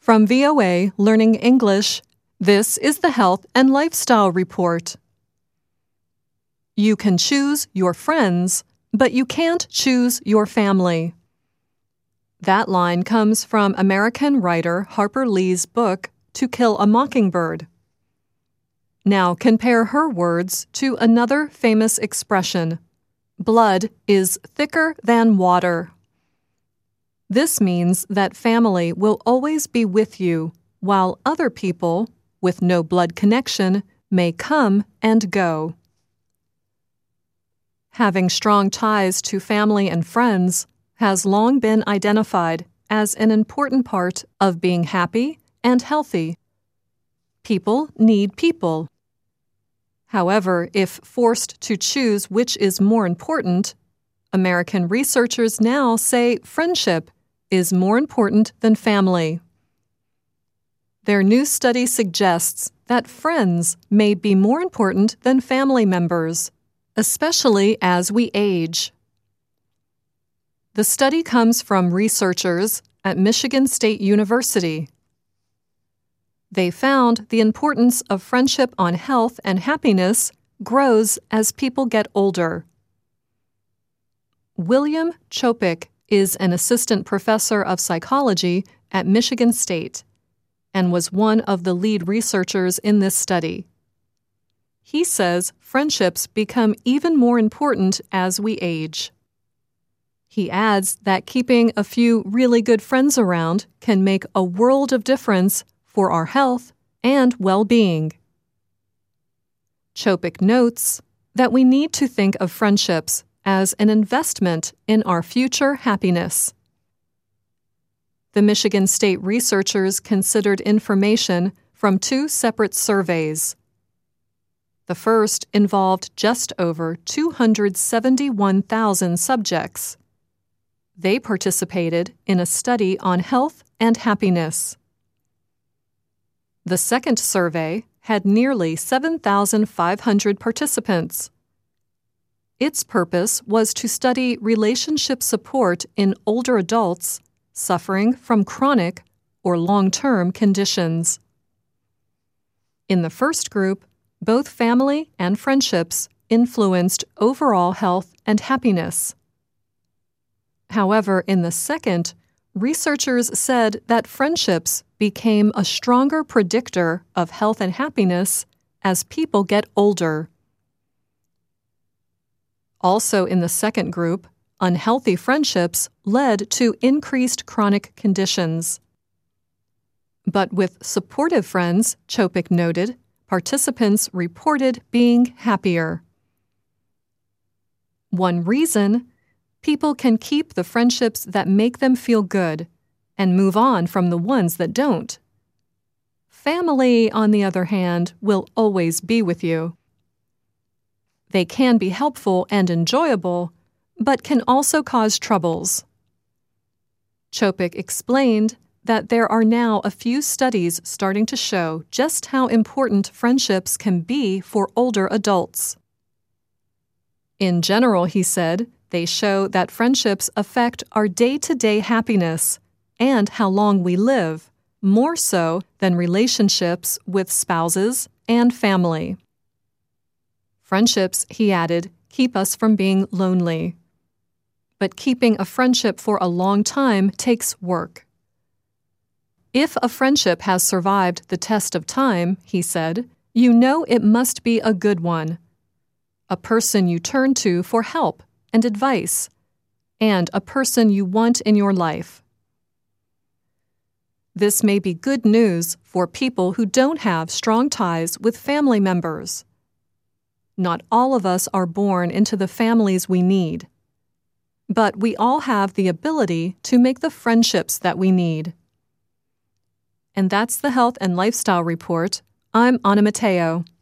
From VOA Learning English, this is the Health and Lifestyle Report. You can choose your friends, but you can't choose your family. That line comes from American writer Harper Lee's book, To Kill a Mockingbird. Now compare her words to another famous expression, blood is thicker than water. This means that family will always be with you, while other people, with no blood connection, may come and go. Having strong ties to family and friends has long been identified as an important part of being happy and healthy. People need people. However, if forced to choose which is more important, American researchers now say friendship is more important than family. Their new study suggests that friends may be more important than family members, especially as we age. The study comes from researchers at Michigan State University. They found the importance of friendship on health and happiness grows as people get older. William Chopik is an assistant professor of psychology at Michigan State and was one of the lead researchers in this study. He says friendships become even more important as we age. He adds that keeping a few really good friends around can make a world of difference for our health and well-being. Chopik notes that we need to think of friendships as an investment in our future happiness. The Michigan State researchers considered information from two separate surveys. The first involved just over 271,000 subjects. They participated in a study on health and happiness. The second survey had nearly 7,500 participants. Its purpose was to study relationship support in older adults suffering from chronic or long-term conditions. In the first group, both family and friendships influenced overall health and happiness. However, in the second, researchers said that friendships became a stronger predictor of health and happiness as people get older. Also in the second group, unhealthy friendships led to increased chronic conditions. But with supportive friends, Chopik noted, participants reported being happier. One reason: people can keep the friendships that make them feel good and move on from the ones that don't. Family, on the other hand, will always be with you. They can be helpful and enjoyable, but can also cause troubles. Chopik explained that there are now a few studies starting to show just how important friendships can be for older adults. In general, he said, they show that friendships affect our day-to-day happiness and how long we live, more so than relationships with spouses and family. Friendships, he added, keep us from being lonely. But keeping a friendship for a long time takes work. If a friendship has survived the test of time, he said, you know it must be a good one. A person you turn to for help and advice, and a person you want in your life. This may be good news for people who don't have strong ties with family members. Not all of us are born into the families we need, but we all have the ability to make the friendships that we need. And that's the Health and Lifestyle Report. I'm Anna Matteo.